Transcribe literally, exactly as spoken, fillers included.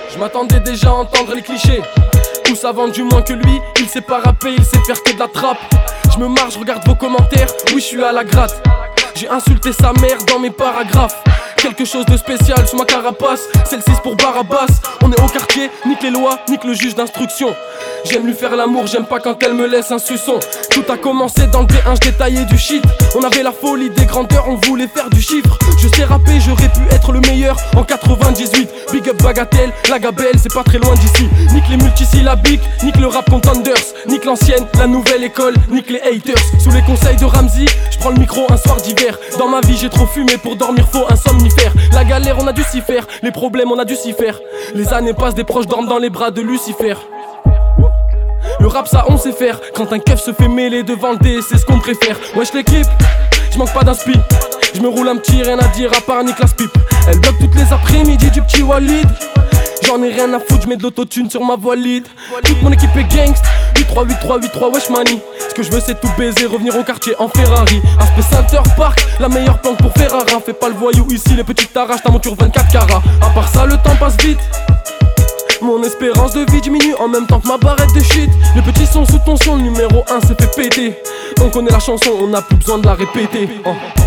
Je m'attendais déjà à entendre les clichés. Tous avant du moins que lui, il sait pas rapper, il sait faire que de la trappe. Je me marre, je regarde vos commentaires, oui je suis à la gratte. J'ai insulté sa mère dans mes paragraphes. Quelque chose de spécial sous ma carapace. C'est le six pour Barabas. On est au quartier, nique les lois, nique le juge d'instruction. J'aime lui faire l'amour, j'aime pas quand elle me laisse un suçon. Tout a commencé dans le D un, je détaillais du shit. On avait la folie des grandeurs, on voulait faire du chiffre. Je sais rapper, j'aurais pu être le meilleur en quatre-vingt-dix-huit. Big up Bagatelle, la gabelle, c'est pas très loin d'ici. Nique les multisyllabiques, nique le rap contenders. Nique l'ancienne, la nouvelle école, nique les haters. Sous les conseils de Ramsey, je prends le micro un soir d'hiver. Dans ma vie j'ai trop fumé, pour dormir faut un somnifère. La galère on a dû s'y faire, les problèmes on a dû s'y faire. Les années passent, des proches dorment dans les bras de Lucifer. Le rap ça on sait faire, quand un keuf se fait mêler devant le dé, c'est ce qu'on préfère. Wesh l'équipe, je manque pas d'inspi. Je me roule un petit, rien à dire à part Nicolas Pipe. Elle bloque toutes les après-midi du petit Walid. J'en ai rien à foutre, j'mets de l'autotune sur ma voix lead. Toute mon équipe est gangst, huit trois huit trois huit trois wesh money. Ce que je veux c'est tout baiser, revenir au quartier en Ferrari. Aspect Center Park, la meilleure planque pour Ferrara. Fais pas le voyou ici, les petites t'arrachent ta monture vingt-quatre carats. À part ça le temps passe vite. Mon espérance de vie diminue en même temps que ma barrette de shit. Les petits sons sous tension, le numéro un s'est fait péter. On connaît la chanson, on n'a plus besoin de la répéter. Oh.